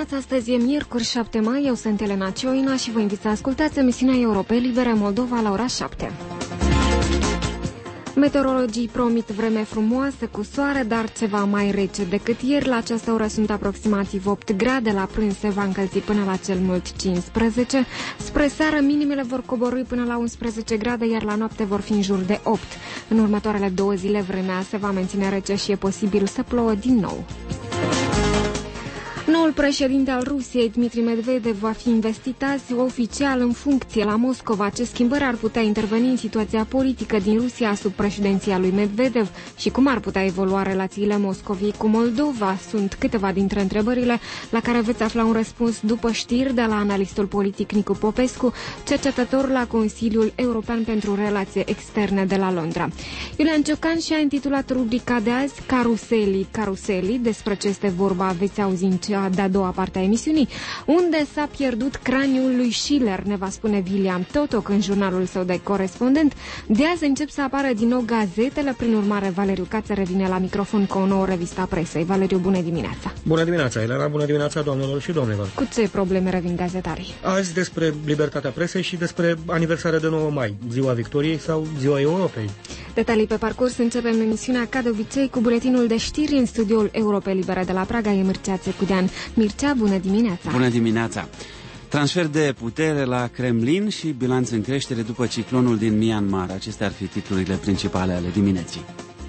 dimineața, astăzi e miercuri 7 mai, eu sunt Elena Cioina și vă invit să ascultați emisiunea Europe Libere Moldova la ora 7. Meteorologii promit vreme frumoasă cu soare, dar ceva mai rece decât ieri. La această oră sunt aproximativ 8 grade, la prânz se va încălzi până la cel mult 15. Spre seară minimele vor coborî până la 11 grade, iar la noapte vor fi în jur de 8. În următoarele 2 zile vremea se va menține rece și e posibil să plouă din nou. Noul președinte al Rusiei, Dmitri Medvedev, va fi investit azi oficial în funcție la Moscova. Ce schimbări ar putea interveni în situația politică din Rusia sub președinția lui Medvedev și cum ar putea evolua relațiile Moscoviei cu Moldova? Sunt câteva dintre întrebările la care veți afla un răspuns după știri de la analistul politic Nicu Popescu, cercetător la Consiliul European pentru Relații Externe de la Londra. Iulian Ciocan și-a intitulat rubrica de azi Caruselii. Despre ce este vorba veți auzi în cea de-a doua parte a emisiunii. Unde s-a pierdut craniul lui Schiller, ne va spune William Totoc în jurnalul său de corespondent. De azi încep să apară din nou gazetele, prin urmare Valeriu Cață revine la microfon cu o nouă revistă a presei. Valeriu, bună dimineața! Bună dimineața, Elena, bună dimineața, doamnelor și domnilor! Cu ce probleme revin gazetarii? Azi despre libertatea presei și despre aniversarea de 9 mai, Ziua Victoriei sau Ziua Europei. Detalii pe parcurs. Începem emisiunea ca de obicei cu buletinul de știri. În studioul Europe Libere de la Praga e Mircea Țecudean. Mircea, bună dimineața! Bună dimineața! Transfer de putere la Kremlin și bilanț în creștere după ciclonul din Myanmar. Acestea ar fi titlurile principale ale dimineții.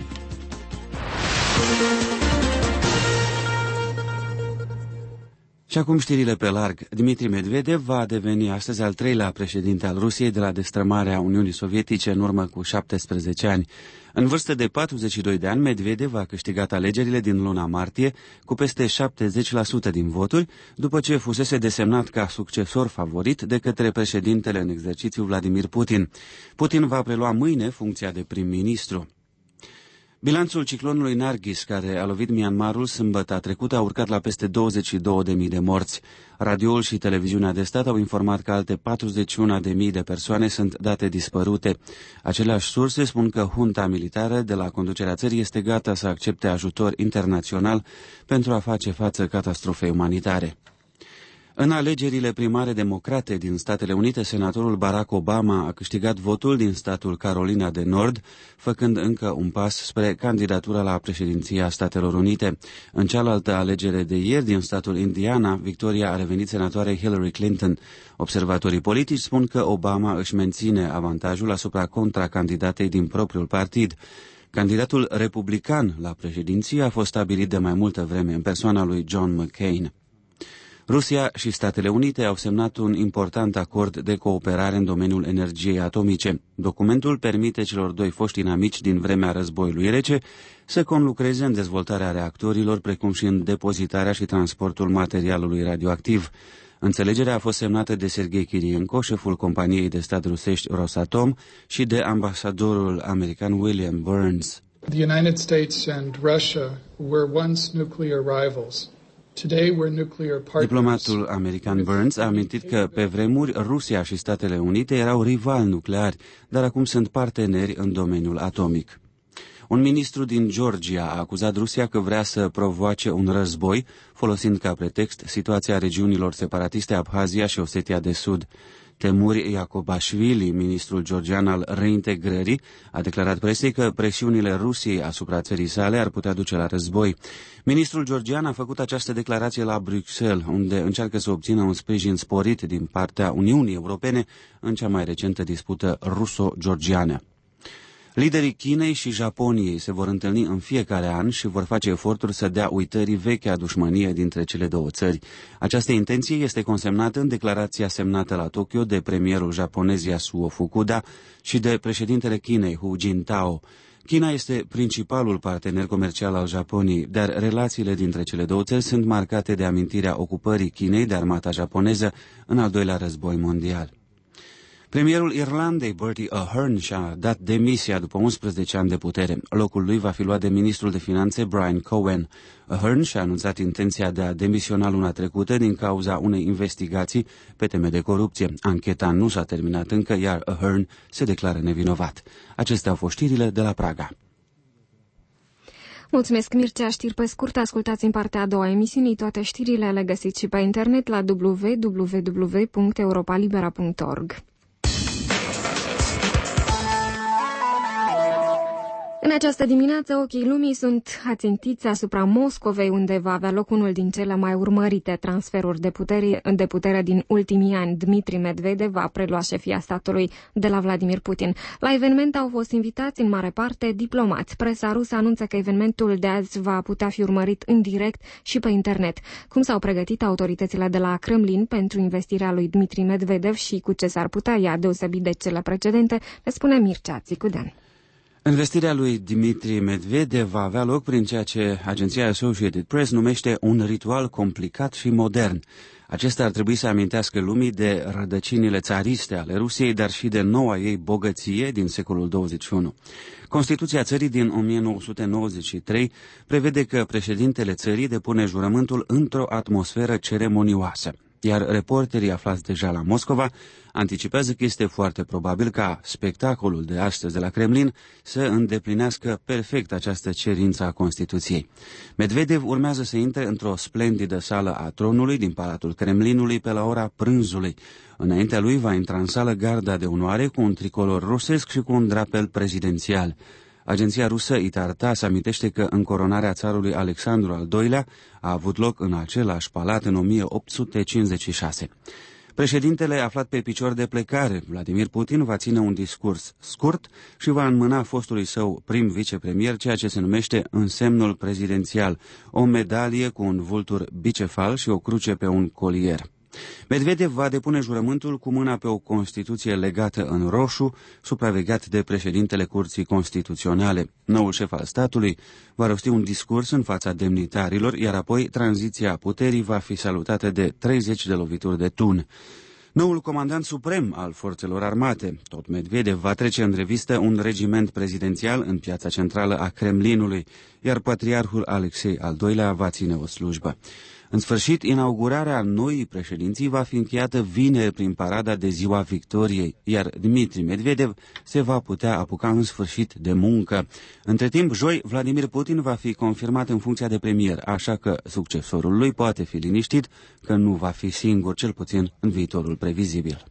Și acum știrile pe larg. Dmitri Medvedev va deveni astăzi al treilea președinte al Rusiei de la destrămarea Uniunii Sovietice în urmă cu 17 ani. În vârstă de 42 de ani, Medvedev a câștigat alegerile din luna martie cu peste 70% din voturi, după ce fusese desemnat ca succesor favorit de către președintele în exercițiu Vladimir Putin. Putin va prelua mâine funcția de prim-ministru. Bilanțul ciclonului Nargis, care a lovit Myanmarul sâmbătă trecută, a urcat la peste 22.000 de morți. Radioul și televiziunea de stat au informat că alte 41.000 de persoane sunt date dispărute. Aceleași surse spun că junta militară de la conducerea țării este gata să accepte ajutor internațional pentru a face față catastrofei umanitare. În alegerile primare democrate din Statele Unite, senatorul Barack Obama a câștigat votul din statul Carolina de Nord, făcând încă un pas spre candidatura la președinția Statelor Unite. În cealaltă alegere de ieri din statul Indiana, victoria a revenit senatoarei Hillary Clinton. Observatorii politici spun că Obama își menține avantajul asupra contracandidatei din propriul partid. Candidatul republican la președinție a fost stabilit de mai multă vreme în persoana lui John McCain. Rusia și Statele Unite au semnat un important acord de cooperare în domeniul energiei atomice. Documentul permite celor doi foști inamici din vremea războiului rece să conlucreze în dezvoltarea reactorilor, precum și în depozitarea și transportul materialului radioactiv. Înțelegerea a fost semnată de Sergei Kirienko, șeful companiei de stat rusești Rosatom, și de ambasadorul american William Burns. The United States and Russia were once nuclear rivals. Diplomatul american Burns a amintit că pe vremuri Rusia și Statele Unite erau rivali nucleari, dar acum sunt parteneri în domeniul atomic. Un ministru din Georgia a acuzat Rusia că vrea să provoace un război, folosind ca pretext situația regiunilor separatiste Abhazia și Osetia de Sud. Temuri Iacobashvili, ministrul georgian al reintegrării, a declarat presei că presiunile Rusiei asupra țării sale ar putea duce la război. Ministrul georgian a făcut această declarație la Bruxelles, unde încearcă să obțină un sprijin sporit din partea Uniunii Europene în cea mai recentă dispută ruso-georgiană. Liderii Chinei și Japoniei se vor întâlni în fiecare an și vor face eforturi să dea uitării vechea dușmănie dintre cele două țări. Această intenție este consemnată în declarația semnată la Tokyo de premierul japonez Yasuo Fukuda și de președintele Chinei Hu Jintao. China este principalul partener comercial al Japoniei, dar relațiile dintre cele două țări sunt marcate de amintirea ocupării Chinei de armata japoneză în al doilea război mondial. Premierul Irlandei, Bertie Ahern, și-a dat demisia după 11 ani de putere. Locul lui va fi luat de ministrul de finanțe Brian Cowen. Ahern și-a anunțat intenția de a demisiona luna trecută din cauza unei investigații pe teme de corupție. Ancheta nu s-a terminat încă, iar Ahern se declară nevinovat. Acestea au fost știrile de la Praga. Mulțumesc, Mircea. Știri pe scurt, ascultați în partea a doua emisiunii. Toate știrile le găsiți și pe internet la www.europalibera.org. În această dimineață, ochii lumii sunt ațintiți asupra Moscovei, unde va avea loc unul din cele mai urmărite transferuri de putere din ultimii ani. Dmitri Medvedev va prelua șefia statului de la Vladimir Putin. La eveniment au fost invitați în mare parte diplomați. Presa rusă anunță că evenimentul de azi va putea fi urmărit în direct și pe internet. Cum s-au pregătit autoritățile de la Kremlin pentru investirea lui Dmitri Medvedev și cu ce s-ar putea ea deosebit de cele precedente, ne spune Mircea Țicudean. Investirea lui Dmitri Medvedev va avea loc prin ceea ce agenția Associated Press numește un ritual complicat și modern. Acesta ar trebui să amintească lumii de rădăcinile țariste ale Rusiei, dar și de noua ei bogăție din secolul 21. Constituția țării din 1993 prevede că președintele țării depune jurământul într-o atmosferă ceremonioasă. Iar reporterii aflați deja la Moscova anticipează că este foarte probabil ca spectacolul de astăzi de la Kremlin să îndeplinească perfect această cerință a Constituției. Medvedev urmează să intre într-o splendidă sală a tronului din Palatul Kremlinului pe la ora prânzului. Înaintea lui va intra în sală garda de onoare cu un tricolor rusesc și cu un drapel prezidențial. Agenția rusă ITAR-TASS amintește că încoronarea țarului Alexandru al II-lea a avut loc în același palat în 1856. Președintele, aflat pe picior de plecare, Vladimir Putin, va ține un discurs scurt și va înmâna fostului său prim vicepremier ceea ce se numește însemnul prezidențial, o medalie cu un vultur bicefal și o cruce pe un colier. Medvedev va depune jurământul cu mâna pe o Constituție legată în roșu, supravegheat de președintele Curții Constituționale. Noul șef al statului va rosti un discurs în fața demnitarilor, iar apoi tranziția puterii va fi salutată de 30 de lovituri de tun. Noul comandant suprem al forțelor armate, tot Medvedev, va trece în revistă un regiment prezidențial în piața centrală a Kremlinului, iar patriarhul Alexei al II-lea va ține o slujbă. În sfârșit, inaugurarea noii președinții va fi încheiată vineri prin parada de Ziua Victoriei, iar Dmitri Medvedev se va putea apuca în sfârșit de muncă. Între timp, joi, Vladimir Putin va fi confirmat în funcția de premier, așa că succesorul lui poate fi liniștit că nu va fi singur, cel puțin în viitorul previzibil.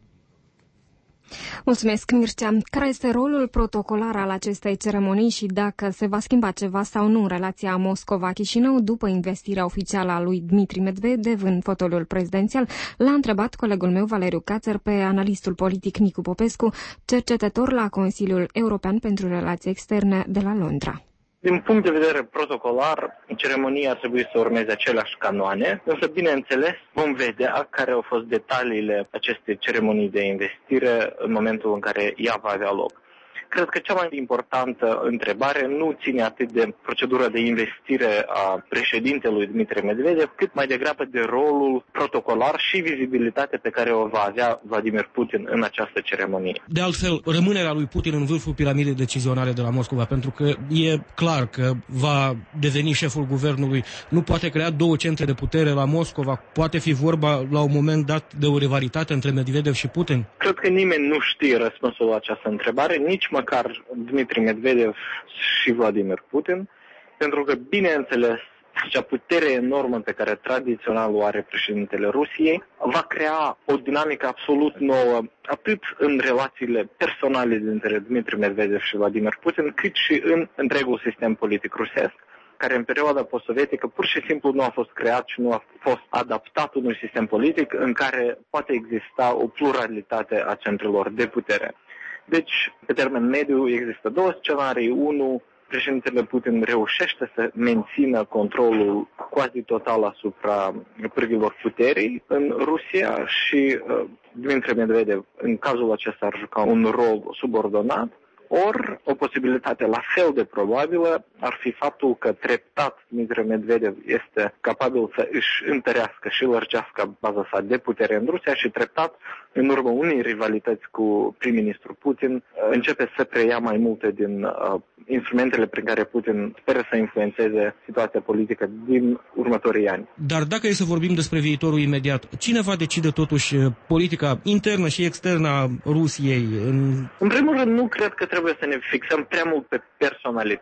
Mulțumesc, Mircea. Care este rolul protocolar al acestei ceremonii și dacă se va schimba ceva sau nu în relația Moscova-Chișinău după investirea oficială a lui Dmitri Medvedev în fotoliul prezidențial? L-a întrebat colegul meu Valeriu Cațăr pe analistul politic Nicu Popescu, cercetător la Consiliul European pentru Relații Externe de la Londra. Din punct de vedere protocolar, ceremonia ar trebui să urmeze aceleași canoane, însă, bineînțeles, vom vedea care au fost detaliile acestei ceremonii de investire în momentul în care ea va avea loc. Cred că cea mai importantă întrebare nu ține atât de procedura de investire a președintelui Dmitri Medvedev, cât mai degrabă de rolul protocolar și vizibilitatea pe care o va avea Vladimir Putin în această ceremonie. De altfel, rămânerea lui Putin în vârful piramidei decizionale de la Moscova, pentru că e clar că va deveni șeful guvernului, nu poate crea două centre de putere la Moscova, poate fi vorba la un moment dat de o rivalitate între Medvedev și Putin? Cred că nimeni nu știe răspunsul la această întrebare, nici măcar Dmitri Medvedev și Vladimir Putin, pentru că, bineînțeles, acea putere enormă pe care tradițional o are președintele Rusiei va crea o dinamică absolut nouă, atât în relațiile personale dintre Dmitri Medvedev și Vladimir Putin, cât și în întregul sistem politic rusesc, care în perioada post-sovietică pur și simplu nu a fost creat și nu a fost adaptat unui sistem politic în care poate exista o pluralitate a centrelor de putere. Deci, pe termen mediu, există două scenarii. Unul, președintele Putin reușește să mențină controlul quasi total asupra pârghilor puterii în Rusia și Dmitri Medvedev, în cazul acesta, ar juca un rol subordonat. Ori, o posibilitate la fel de probabilă ar fi faptul că treptat Dmitri Medvedev este capabil să își întărească și lărgească baza sa de putere în Rusia și treptat, în urma unei rivalități cu prim-ministru Putin, începe să preia mai multe din instrumentele prin care Putin speră să influențeze situația politică din următorii ani. Dar dacă e să vorbim despre viitorul imediat, cine va decide totuși politica internă și externă a Rusiei? În primul rând, nu cred că trebuie să ne fixăm prea mult pe personalități,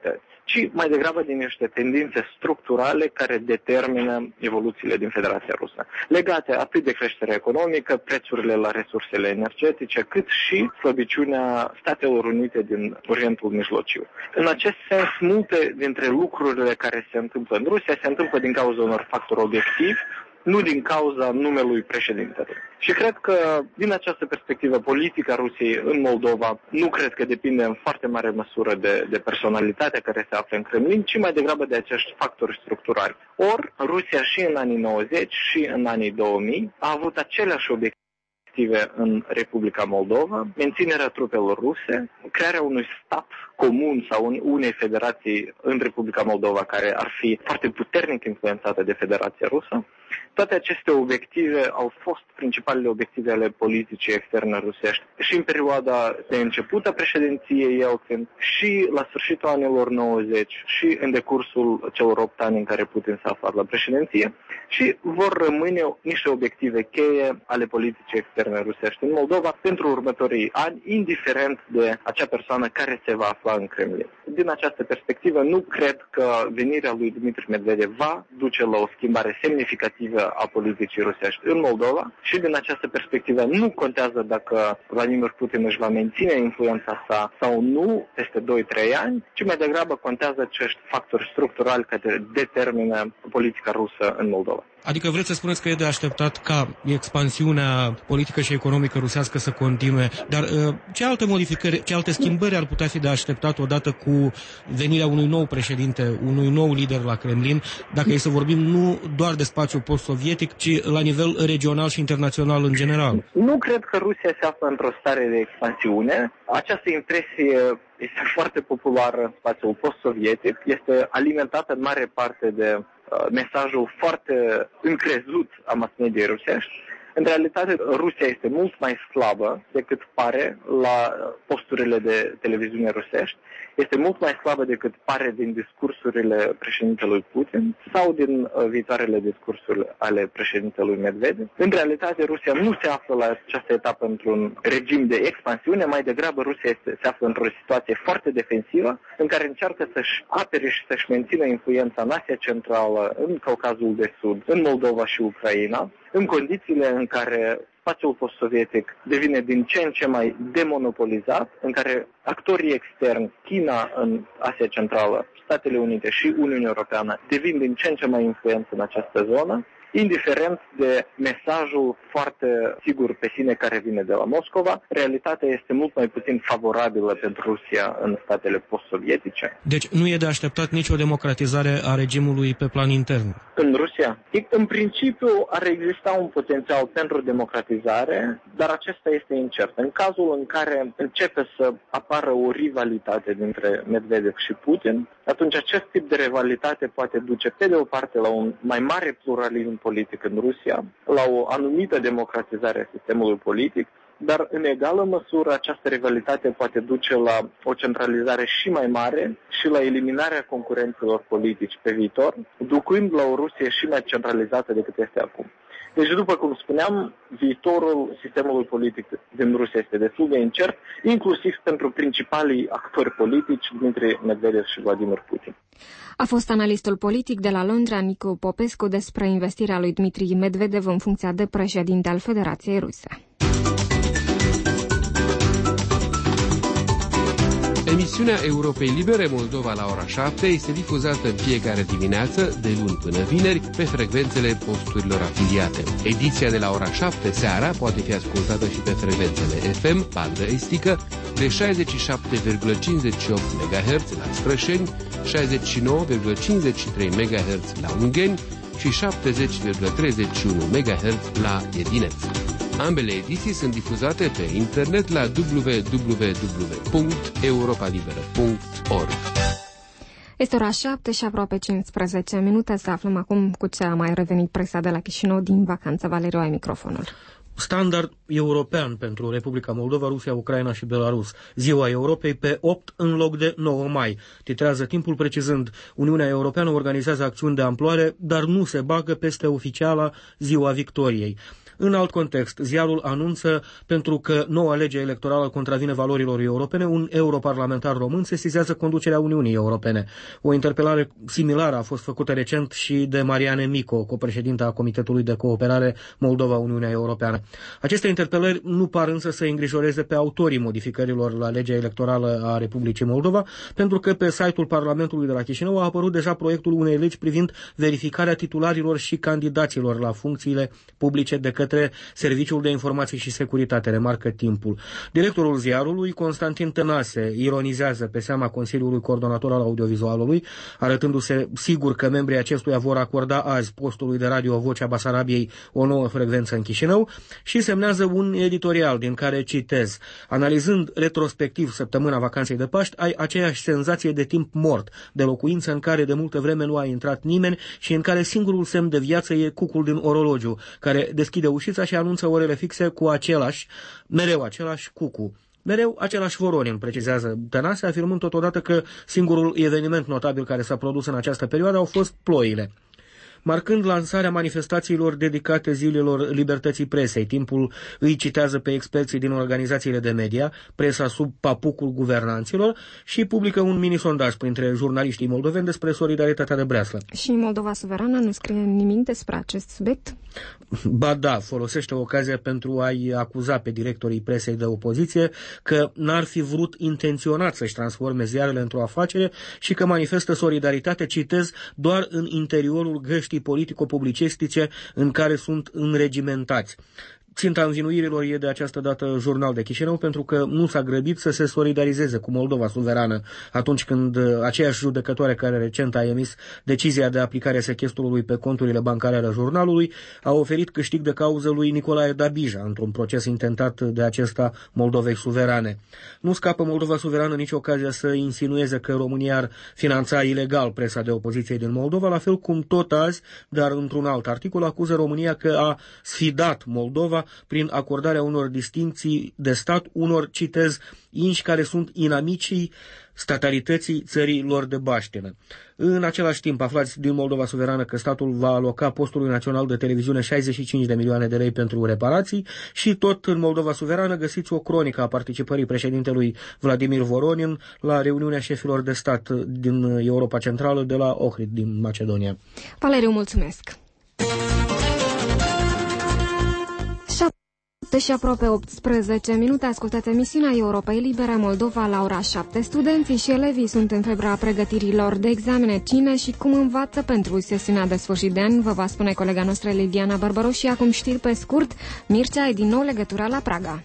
ci mai degrabă din niște tendințe structurale care determină evoluțiile din Federația Rusă, legate atât de creșterea economică, prețurile la resursele energetice, cât și slăbiciunea Statelor Unite din Orientul Mijlociu. În acest sens, multe dintre lucrurile care se întâmplă în Rusia se întâmplă din cauza unor factori obiectivi, nu din cauza numelui președintelui. Și cred că, din această perspectivă, politica Rusiei în Moldova nu cred că depinde în foarte mare măsură de personalitatea care se află în Kremlin, ci mai degrabă de acești factori structurali. Ori, Rusia și în anii 90 și în anii 2000 a avut aceleași obiective în Republica Moldova, menținerea trupelor ruse, crearea unui stat comun sau unei federații în Republica Moldova care ar fi foarte puternic influențată de Federația Rusă. Toate aceste obiective au fost principalele obiective ale politicii externe rusești și în perioada de început a președinției Yeltsin și la sfârșitul anilor 90 și în decursul celor 8 ani în care Putin s-a aflat la președinție și vor rămâne niște obiective cheie ale politicii externe rusești în Moldova pentru următorii ani, indiferent de acea persoană care se va afla în Kremlin. Din această perspectivă, nu cred că venirea lui Dmitri Medvedev va duce la o schimbare semnificativă a politicii rusești în Moldova și din această perspectivă nu contează dacă Vladimir Putin își va menține influența sa sau nu peste 2-3 ani, ci mai degrabă contează acești factori structurali care determină politica rusă în Moldova. Adică vreți să spuneți că e de așteptat ca expansiunea politică și economică rusească să continue, dar ce alte modificări, ce alte schimbări ar putea fi de așteptat odată cu venirea unui nou președinte, unui nou lider la Kremlin, dacă e să vorbim nu doar de spațiul post-sovietic, ci la nivel regional și internațional în general? Nu cred că Rusia se află într-o stare de expansiune. Această impresie este foarte populară în spațiul post-sovietic, este alimentată în mare parte de mesajul foarte încrezut a mass-mediei rusești. În realitate, Rusia este mult mai slabă decât pare la posturile de televiziune rusești. Este mult mai slabă decât pare din discursurile președintelui Putin sau din viitoarele discursuri ale președintelui Medvedev. În realitate, Rusia nu se află la această etapă într-un regim de expansiune, mai degrabă Rusia se află într-o situație foarte defensivă, în care încearcă să-și apere și să-și mențină influența în Asia Centrală, în Caucazul de Sud, în Moldova și Ucraina, în condițiile în care spațiul post-sovietic devine din ce în ce mai demonopolizat, în care actorii externi, China în Asia Centrală, Statele Unite și Uniunea Europeană, devin din ce în ce mai influenți în această zonă, indiferent de mesajul foarte sigur pe sine care vine de la Moscova, realitatea este mult mai puțin favorabilă pentru Rusia în statele post-sovietice. Deci nu e de așteptat nicio democratizare a regimului pe plan intern? În Rusia? În principiu ar exista un potențial pentru democratizare, dar acesta este incert. În cazul în care începe să apară o rivalitate dintre Medvedev și Putin, atunci acest tip de rivalitate poate duce pe de o parte la un mai mare pluralism politic în Rusia, la o anumită democratizare a sistemului politic, dar în egală măsură această rivalitate poate duce la o centralizare și mai mare și la eliminarea concurenților politici pe viitor, ducând la o Rusie și mai centralizată decât este acum. Deci, după cum spuneam, viitorul sistemului politic din Rusia este destul de incert, inclusiv pentru principalii actori politici, Dmitri Medvedev și Vladimir Putin. A fost analistul politic de la Londra, Nicu Popescu, despre investirea lui Dmitri Medvedev în funcția de președinte al Federației Ruse. Emisiunea Europei Libere Moldova la ora 7 este difuzată în fiecare dimineață, de luni până vineri, pe frecvențele posturilor afiliate. Ediția de la ora 7 seara poate fi ascultată și pe frecvențele FM, bandă estică, de 67,58 MHz la Strășeni, 69,53 MHz la Ungheni și 70,31 MHz la Edineț. Ambele ediții sunt difuzate pe internet la www.europarlibera.org. Este ora 7 și aproape 15 minute. Să aflăm acum cu ce a mai revenit presa de la Chișinău din vacanță. Valeriu, ai microfonul. Standard european pentru Republica Moldova, Rusia, Ucraina și Belarus. Ziua Europei pe 8 în loc de 9 mai. Titrează Timpul precizând: Uniunea Europeană organizează acțiuni de amploare, dar nu se bagă peste oficiala Ziua Victoriei. În alt context, ziarul anunță, pentru că noua lege electorală contravine valorilor europene, un europarlamentar român sesizează conducerea Uniunii Europene. O interpelare similară a fost făcută recent și de Mariane Mico, copreședinta a Comitetului de Cooperare Moldova-Uniunea Europeană. Aceste interpelări nu par însă să îngrijoreze pe autorii modificărilor la legea electorală a Republicii Moldova, pentru că pe site-ul Parlamentului de la Chișinău a apărut deja proiectul unei legi privind verificarea titularilor și candidaților la funcțiile publice de către Serviciul de Informații și Securitate, remarcă Timpul. Directorul ziarului, Constantin Tănase, ironizează pe seama Consiliului Coordonator al Audiovizualului, arătându-se sigur că membrii acestuia vor acorda azi postului de radio Vocea Basarabiei o nouă frecvență în Chișinău și semnează un editorial din care citez: analizând retrospectiv săptămâna vacanței de Paști, ai aceeași senzație de timp mort, de locuință în care de multă vreme nu a intrat nimeni și în care singurul semn de viață e cucul din orologiu, care deschide ușița și anunță orele fixe cu mereu același cucu. Mereu același Voronin, precizează Tănase, afirmând totodată că singurul eveniment notabil care s-a produs în această perioadă au fost ploile. Marcând lansarea manifestațiilor dedicate zilelor libertății presei, Timpul îi citează pe experții din organizațiile de media, presa sub papucul guvernanților, și publică un mini-sondaj printre jurnaliștii moldoveni despre solidaritatea de breaslă. Și Moldova Suverană nu scrie nimic despre acest subiect? Ba da, folosește ocazia pentru a-i acuza pe directorii presei de opoziție că n-ar fi vrut intenționat să-și transforme ziarele într-o afacere și că manifestă solidaritate, citez, doar în interiorul găștii politico-publicistice în care sunt înregimentați. Ținta învinuirilor e de această dată Jurnal de Chișinău, pentru că nu s-a grăbit să se solidarizeze cu Moldova Suverană atunci când aceeași judecătoare care recent a emis decizia de aplicare a sechestrului pe conturile bancare ale jurnalului a oferit câștig de cauză lui Nicolae Dabija într-un proces intentat de acesta Moldovei Suverane. Nu scapă Moldova Suverană nici ocazia să insinueze că România ar finanța ilegal presa de opoziție din Moldova, la fel cum tot azi, dar într-un alt articol, acuză România că a sfidat Moldova prin acordarea unor distincții de stat unor, citez, inși care sunt inamicii statalității țării lor de baștină. În același timp, aflați din Moldova Suverană că statul va aloca postului național de televiziune 65 de milioane de lei pentru reparații și tot în Moldova Suverană găsiți o cronică a participării președintelui Vladimir Voronin la reuniunea șefilor de stat din Europa Centrală de la Ohrid, din Macedonia. Valeriu, mulțumesc! Și aproape 18 minute, ascultați emisiunea Europei Libere Moldova la ora 7. Studenții și elevii sunt în febra pregătirilor de examene. Cine și cum învață pentru sesiunea de sfârșit de an, vă va spune colega noastră Lidiana Bărbaru. Și acum știri pe scurt, Mircea e din nou legătura la Praga.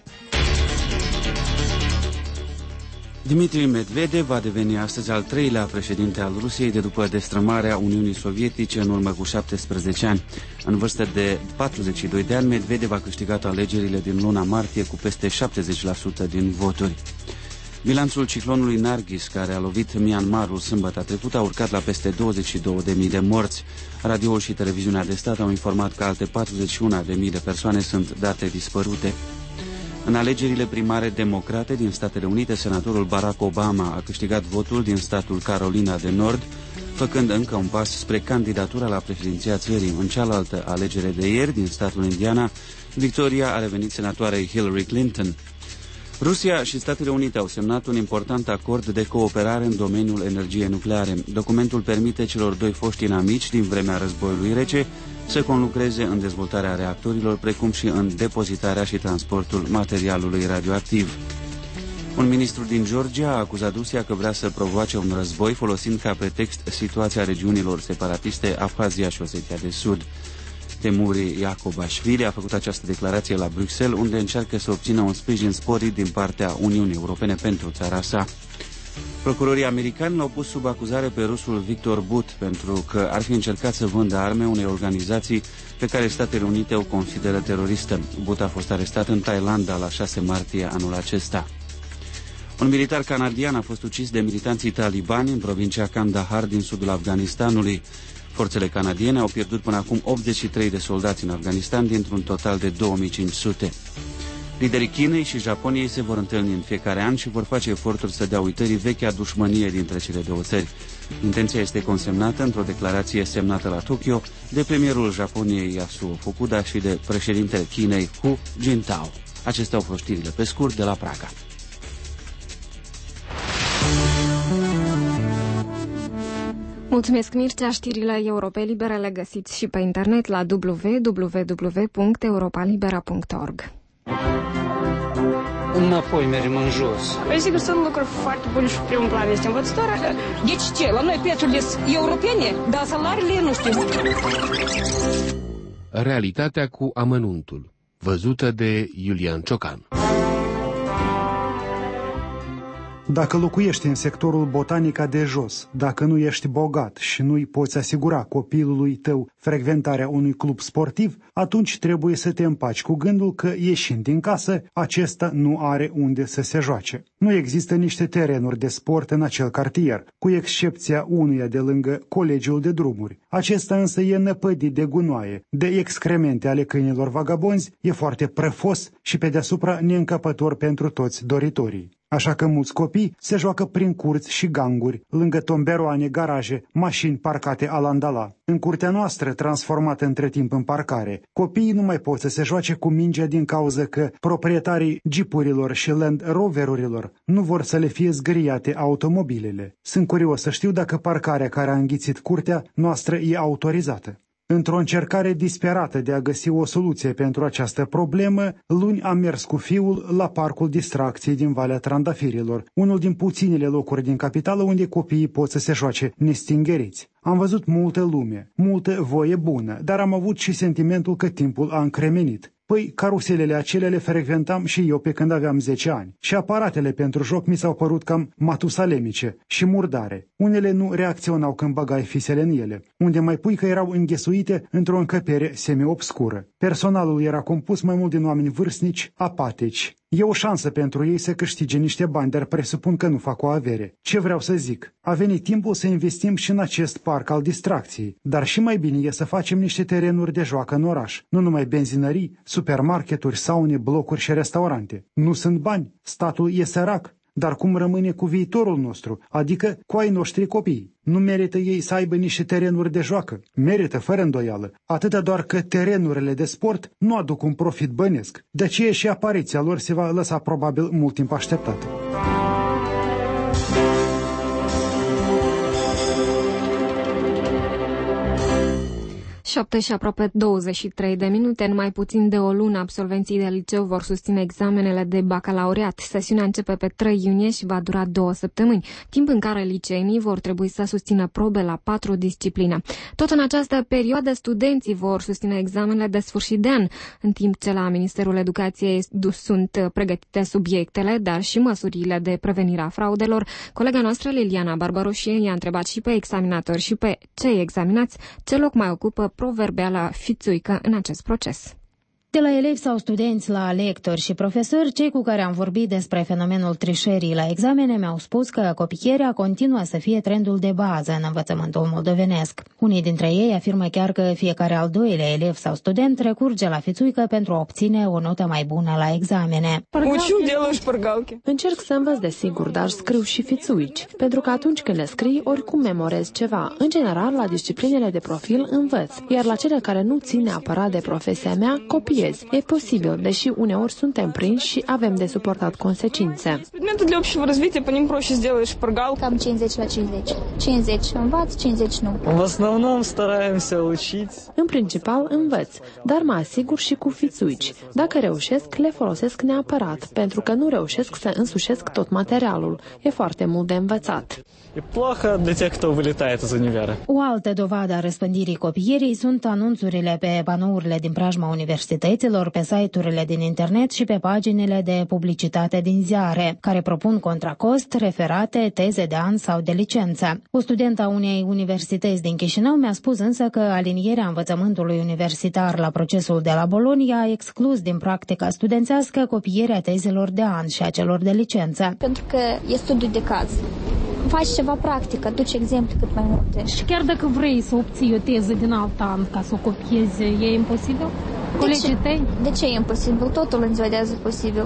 Dmitri Medvedev va deveni astăzi al treilea președinte al Rusiei de după destrămarea Uniunii Sovietice în urmă cu 17 ani. În vârstă de 42 de ani, Medvedev a câștigat alegerile din luna martie cu peste 70% din voturi. Bilanțul ciclonului Nargis, care a lovit Myanmarul sâmbătă trecută, a urcat la peste 22.000 de morți. Radioul și televiziunea de stat au informat că alte 41.000 de persoane sunt date dispărute. În alegerile primare democrate din Statele Unite, senatorul Barack Obama a câștigat votul din statul Carolina de Nord, făcând încă un pas spre candidatura la președinția țării. În cealaltă alegere de ieri, din statul Indiana, victoria a revenit senatoarei Hillary Clinton. Rusia și Statele Unite au semnat un important acord de cooperare în domeniul energiei nucleare. Documentul permite celor doi foști inamici din vremea războiului rece să conlucreze în dezvoltarea reactorilor, precum și în depozitarea și transportul materialului radioactiv. Un ministru din Georgia a acuzat Rusia că vrea să provoace un război folosind ca pretext situația regiunilor separatiste Abhazia și Osetia de Sud. Temuri Iacobashvili a făcut această declarație la Bruxelles, unde încearcă să obțină un sprijin sporit din partea Uniunii Europene pentru țara sa. Procurorii americani l-au pus sub acuzare pe rusul Victor Bout pentru că ar fi încercat să vândă arme unei organizații pe care Statele Unite o consideră teroristă. Bout a fost arestat în Thailanda la 6 martie anul acesta. Un militar canadian a fost ucis de militanții talibani în provincia Kandahar din sudul Afganistanului. Forțele canadiene au pierdut până acum 83 de soldați în Afganistan dintr-un total de 2500. Liderii Chinei și Japoniei se vor întâlni în fiecare an și vor face eforturi să dea uitării vechea dușmănie dintre cele două țări. Intenția este consemnată într-o declarație semnată la Tokyo de premierul Japoniei Yasuo Fukuda și de președintele Chinei Hu Jintao. Acestea au fost știrile pe scurt de la Praga. Mulțumesc, Mircea. Știrile Europe Libere le găsiți și pe internet la www.europalibera.org. Înapoi mergem în jos. Sigur, sunt lucruri foarte bune și primul plan este învățătoarea. Deci ce? La noi prețurile sunt europene, dar salariile nu știu. Realitatea cu amănuntul, văzută de Iulian Ciocan. Dacă locuiești în sectorul Botanica de jos, dacă nu ești bogat și nu-i poți asigura copilului tău frecventarea unui club sportiv, atunci trebuie să te împaci cu gândul că, ieșind din casă, acesta nu are unde să se joace. Nu există niște terenuri de sport în acel cartier, cu excepția unuia de lângă colegiul de drumuri. Acesta însă e năpădit de gunoaie, de excremente ale câinilor vagabonzi, e foarte prăfos și pe deasupra neîncăpător pentru toți doritorii. Așa că mulți copii se joacă prin curți și ganguri, lângă tomberoane, garaje, mașini parcate alandala. În curtea noastră, transformată între timp în parcare, copiii nu mai pot să se joace cu mingea din cauză că proprietarii jeepurilor și Land Roverurilor nu vor să le fie zgâriate automobilele. Sunt curios să știu dacă parcarea care a înghițit curtea noastră e autorizată. Într-o încercare disperată de a găsi o soluție pentru această problemă, luni am mers cu fiul la Parcul Distracției din Valea Trandafirilor, unul din puținele locuri din capitală unde copiii pot să se joace nestingeriți. Am văzut multă lume, multă voie bună, dar am avut și sentimentul că timpul a încremenit. Păi, caruselele acelea le frecventam și eu pe când aveam 10 ani. Și aparatele pentru joc mi s-au părut cam matusalemice și murdare. Unele nu reacționau când băgai fisele în ele, unde mai pui că erau înghesuite într-o încăpere semi-obscură. Personalul era compus mai mult din oameni vârstnici, apatici. E o șansă pentru ei să câștige niște bani, dar presupun că nu fac o avere. Ce vreau să zic? A venit timpul să investim și în acest parc al distracției, dar și mai bine e să facem niște terenuri de joacă în oraș, nu numai benzinării, supermarketuri, saune, blocuri și restaurante. Nu sunt bani, statul e sărac. Dar cum rămâne cu viitorul nostru, adică cu ai noștri copii? Nu merită ei să aibă niște terenuri de joacă? Merită, fără îndoială. Atâta doar că terenurile de sport nu aduc un profit bănesc. De aceea și apariția lor se va lăsa probabil mult timp așteptată. 7 și aproape 23 de minute, în mai puțin de o lună, absolvenții de liceu vor susține examenele de bacalaureat. Sesiunea începe pe 3 iunie și va dura 2 săptămâni, timp în care liceenii vor trebui să susțină probe la 4 discipline. Tot în această perioadă, studenții vor susține examenele de sfârșit de an, în timp ce la Ministerul Educației sunt pregătite subiectele, dar și măsurile de prevenire a fraudelor. Colega noastră, Liliana Barbaroșie, i-a întrebat și pe examinatori și pe cei examinați ce loc mai ocupă proverbiala fițuică în acest proces. De la elevi sau studenți la lectori și profesori, cei cu care am vorbit despre fenomenul trișerii la examene mi-au spus că copierea continuă să fie trendul de bază în învățământul moldovenesc. Unii dintre ei afirmă chiar că fiecare al doilea elev sau student recurge la fițuică pentru a obține o notă mai bună la examene. Încerc să învăț desigur, dar scriu și fițuici, pentru că atunci când le scrii, oricum memorez ceva. În general, la disciplinele de profil învăț, iar la cele care nu țin neapărat de profesia mea, copiez. E posibil, deși uneori suntem prinși și avem de suportat consecințe. Cam 50 la 50. 50 învaț, 50 nu. În principal învăț, dar mă asigur și cu fițuici. Dacă reușesc, le folosesc neapărat, pentru că nu reușesc să însușesc tot materialul. E foarte mult de învățat. O altă dovadă a răspândirii copierii sunt anunțurile pe panourile din preajma universităților, pe site-urile din internet și pe paginile de publicitate din ziare, care propun contra cost referate, teze de an sau de licență. O studentă a unei universități din Chișinău mi-a spus însă că alinierea învățământului universitar la procesul de la Bologna a exclus din practica studențească copierea tezelor de an și a celor de licență. Pentru că e studiu de caz. Faci ceva practic, aduci exemple cât mai multe. Și chiar dacă vrei să obții o teză din alt an ca să o copiezi, e imposibil? Colegii tăi? De ce e imposibil? Totul în ziua de azi e posibil.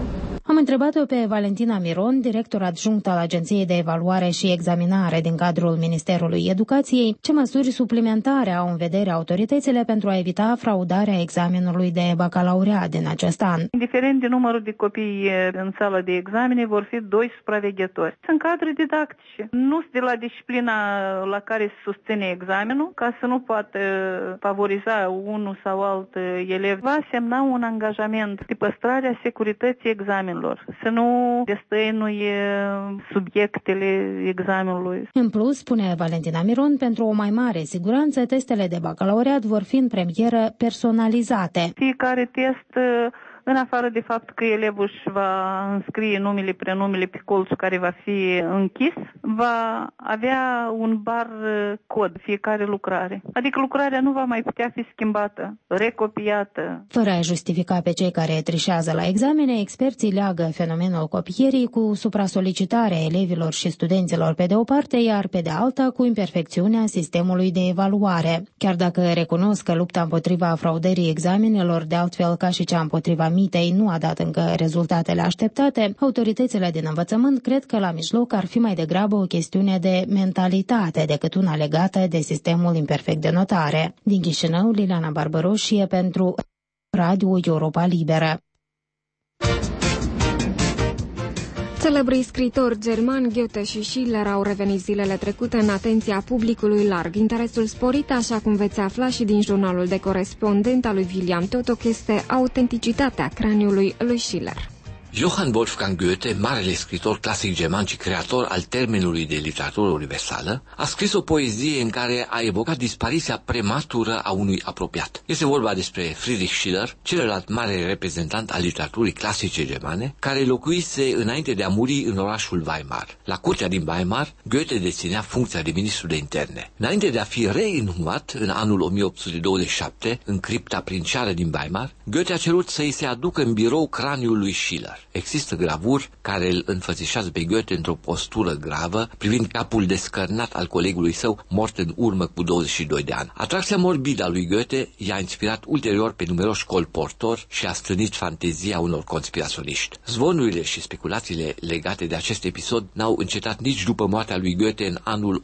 Am întrebat-o pe Valentina Miron, director adjunct al Agenției de Evaluare și Examinare din cadrul Ministerului Educației, ce măsuri suplimentare au în vedere autoritățile pentru a evita fraudarea examenului de bacalaureat din acest an. Indiferent de numărul de copii în sala de examene, vor fi 2 supraveghetori. Sunt cadre didactice, nu de la disciplina la care se susține examenul, ca să nu poată favoriza unul sau alt elev. Va semna un angajament de păstrare a securității examenelor, să nu destăinuie subiectele examenului. În plus, spune Valentina Miron, pentru o mai mare siguranță, testele de bacalaureat vor fi în premieră personalizate. Fiecare test, în afară de fapt că elevul își va înscrie numele, prenumele pe colțul care va fi închis, va avea un bar cod fiecare lucrare. Adică lucrarea nu va mai putea fi schimbată, recopiată. Fără a justifica pe cei care trișează la examene, experții leagă fenomenul copierii cu supra-solicitarea elevilor și studenților pe de o parte, iar pe de alta cu imperfecțiunea sistemului de evaluare. Chiar dacă recunosc că lupta împotriva fraudării examenelor, de altfel ca și cea împotriva mitei, nu a dat încă rezultatele așteptate, autoritățile din învățământ cred că la mijloc ar fi mai degrabă o chestiune de mentalitate decât una legată de sistemul imperfect de notare. Din Chișinău, Liliana Barbăroșie pentru Radio Europa Liberă. Celebrii scriitori germani Goethe și Schiller au revenit zilele trecute în atenția publicului larg. Interesul sporit, așa cum veți afla și din jurnalul de corespondent al lui William Totok, este autenticitatea craniului lui Schiller. Johann Wolfgang Goethe, marele scriitor clasic german și creator al termenului de literatură universală, a scris o poezie în care a evocat dispariția prematură a unui apropiat. Este vorba despre Friedrich Schiller, celălalt mare reprezentant al literaturii clasice germane, care locuise înainte de a muri în orașul Weimar. La curtea din Weimar, Goethe deținea funcția de ministru de interne. Înainte de a fi reinhumat în anul 1827, în cripta princiară din Weimar, Goethe a cerut să îi se aducă în birou craniul lui Schiller. Există gravuri care îl înfățișează pe Goethe într-o postură gravă, privind capul descărnat al colegului său, mort în urmă cu 22 de ani. Atracția morbidă a lui Goethe i-a inspirat ulterior pe numeroși colportori și a strânit fantezia unor conspiraționiști. Zvonurile și speculațiile legate de acest episod n-au încetat nici după moartea lui Goethe în anul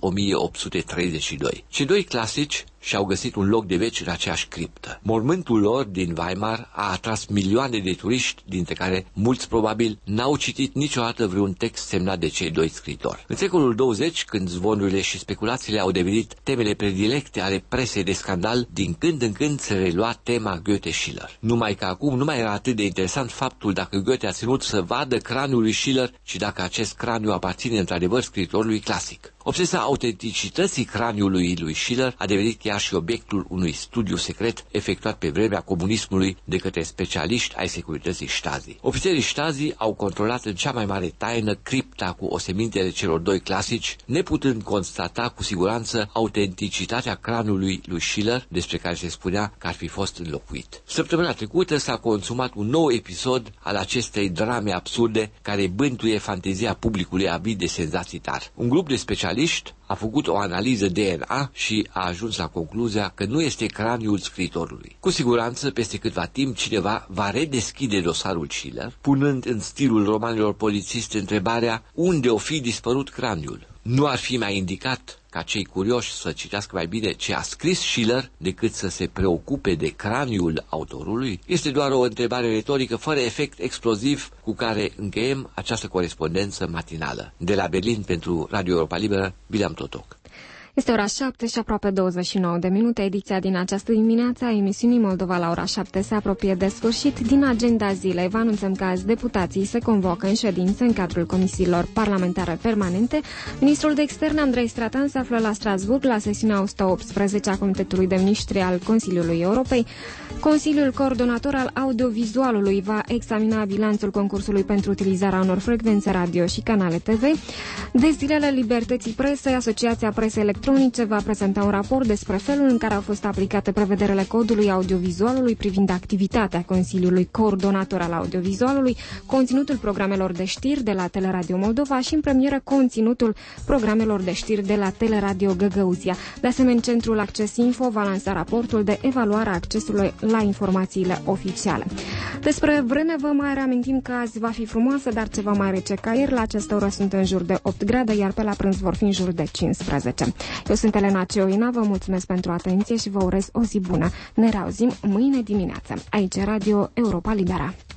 1832. Cei doi clasici și-au găsit un loc de veci în aceeași criptă. Mormântul lor din Weimar a atras milioane de turiști, dintre care mulți probabil n-au citit niciodată vreun text semnat de cei doi scriitori. În secolul 20, când zvonurile și speculațiile au devenit temele predilecte ale presei de scandal, din când în când se relua tema Goethe-Schiller. Numai că acum nu mai era atât de interesant faptul dacă Goethe a ținut să vadă craniul lui Schiller, ci dacă acest craniu aparține într-adevăr scriitorului clasic. Obsesa autenticității craniului lui Schiller a devenit chiar și obiectul unui studiu secret efectuat pe vremea comunismului de către specialiști ai securității Stasi. Ofițerii Stasi au controlat în cea mai mare taină cripta cu osemintele celor doi clasici, neputând constata cu siguranță autenticitatea craniului lui Schiller, despre care se spunea că ar fi fost înlocuit. Săptămâna trecută s-a consumat un nou episod al acestei drame absurde care bântuie fantezia publicului avid de senzații tari. Un grup de specialiști a făcut o analiză DNA și a ajuns la concluzia că nu este craniul scriitorului. Cu siguranță, peste câtva timp, cineva va redeschide dosarul Schiller, punând în stilul romanelor polițiste întrebarea unde o fi dispărut craniul. Nu ar fi mai indicat ca cei curioși să citească mai bine ce a scris Schiller decât să se preocupe de craniul autorului? Este doar o întrebare retorică fără efect exploziv cu care încheiem această corespondență matinală. De la Berlin pentru Radio Europa Liberă, William Totok. Este ora 7 și aproape 29 de minute. Ediția din această dimineață a emisiunii Moldova la ora 7 se apropie de sfârșit. Din agenda zilei vă anunțăm că azi deputații se convocă în ședință în cadrul comisiilor parlamentare permanente. Ministrul de Externe Andrei Stratan se află la Strasbourg la sesiunea 118 a Comitetului de Ministri al Consiliului Europei. Consiliul Coordonator al Audiovizualului va examina bilanțul concursului pentru utilizarea unor frecvențe radio și canale TV. De zilele libertății presei, Asociația Presei Electronice electronice va prezenta un raport despre felul în care au fost aplicate prevederile codului audiovizualului privind activitatea Consiliului Coordonator al Audiovizualului, conținutul programelor de știri de la Teleradio Moldova și în premieră conținutul programelor de știri de la Teleradio Găgăuzia. De asemenea, Centrul Acces Info va lansa raportul de evaluare a accesului la informațiile oficiale. Despre vreme vă mai reamintim că azi va fi frumoasă, dar ceva mai rece ca ieri. La această oră sunt în jur de 8 grade, iar pe la prânz vor fi în jur de 15. Eu sunt Elena Ceoina, vă mulțumesc pentru atenție și vă urez o zi bună. Ne reauzim mâine dimineață. Aici Radio Europa Libera.